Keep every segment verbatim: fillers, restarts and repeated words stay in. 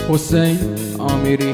حسین آمیری.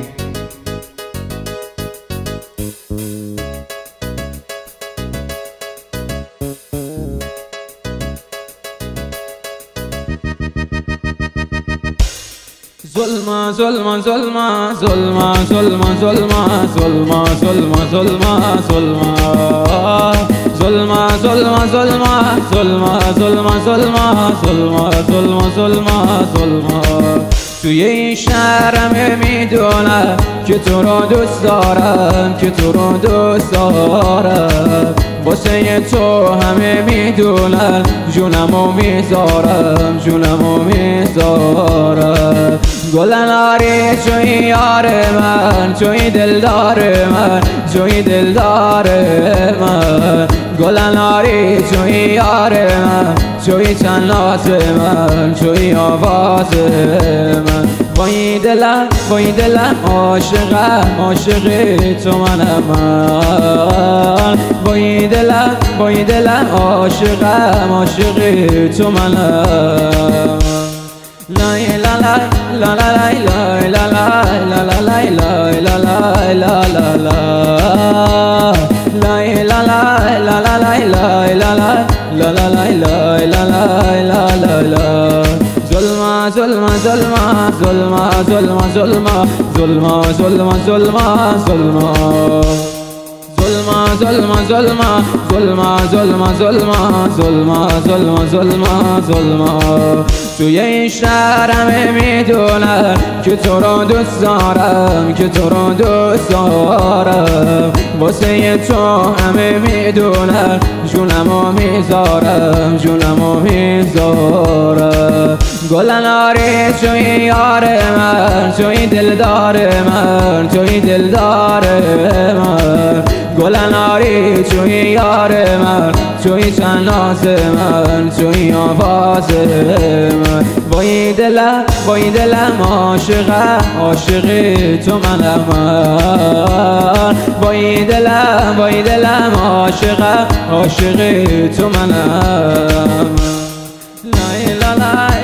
ظلم ظلم ظلم ظلم ظلم ظلم ظلم ظلم ظلم ظلم ظلم ظلم ظلم ظلم ظلم ظلم ظلم ظلم ظلم توی این شهر همه میدونم که تو رو دوست دارم، که تو رو دوست دارم. واسه تو همه میدونن جونمو میذارم، جونمو میذارم. گلناری توی یار من، توی دلدار من، توی دلدار من. گلناری توی یار من، توی تنات من، توی آواز من. وای دلم وای دلم عاشقم، عاشق تو منم من. وای دلم وای دلم عاشقم، عاشق تو منم. لا لا لا لا لا لا لا لا لا لا لا لا لا لا لا لا لا لا. ظلم ظلم ظلم ظلم ظلم ظلم ظلم ظلم ظلم ظلم ظلم ظلم ظلم ظلم ظلم ظلم ظلم ظلم ظلم توی این شهر همه میدونن که تو رو دوست دارم، که تو رو دوست دارم. واسه تو همه میدونن جونمو میذارم، جونمو میذارم. گلناری توی یار من، توی دلدار من، توی دلدار من. گلناری توی یار من، توی تناز من، توی آواز من. وای دلم وای دلم عاشقم، عاشق تو منم من. وای دلم وای دلم عاشقم، عاشق تو منم. لا لا لا